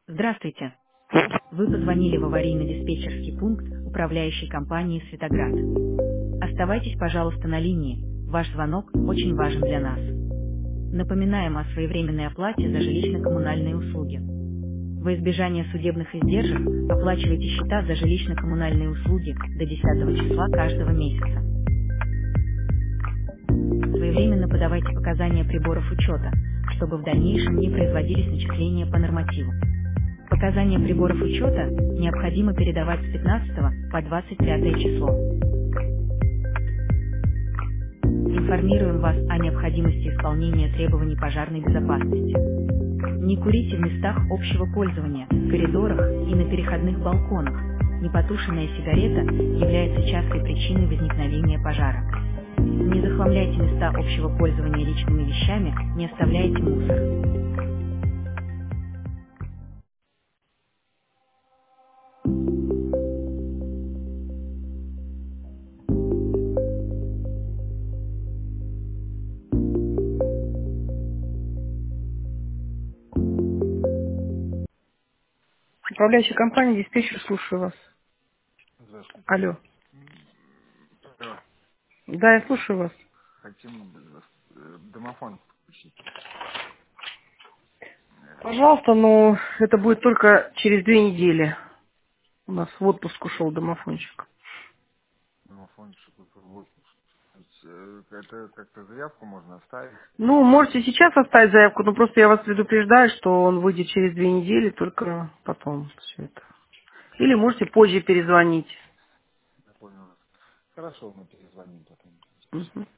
Здравствуйте. Вы позвонили в аварийно-диспетчерский пункт управляющей компании «Светоград». Оставайтесь, пожалуйста, на линии. Ваш звонок очень важен для нас. Напоминаем о своевременной оплате за жилищно-коммунальные услуги. Во избежание судебных издержек оплачивайте счета за жилищно-коммунальные услуги до 10 числа каждого месяца. Своевременно подавайте показания приборов учета, чтобы в дальнейшем не производились начисления по нормативу. Показания приборов учета необходимо передавать с 15 по 25 число. Информируем вас о необходимости исполнения требований пожарной безопасности. Не курите в местах общего пользования, в коридорах и на переходных балконах. Непотушенная сигарета является частой причиной возникновения пожара. Не захламляйте места общего пользования личными вещами, не оставляйте мусор. Управляющая компания, диспетчер, слушаю вас. Здравствуйте. Алло. Да, Да, я слушаю вас. хотим домофон включить. Пожалуйста, но это будет только через 2 недели. У нас в отпуск ушел домофончик. Домофон, чтобы вот, это как-то заявку можно оставить. Ну, можете сейчас оставить заявку, но просто я вас предупреждаю, что он выйдет через 2 недели, только потом все это. Или можете позже перезвонить. Я понял. Хорошо, мы перезвоним потом. Мгм.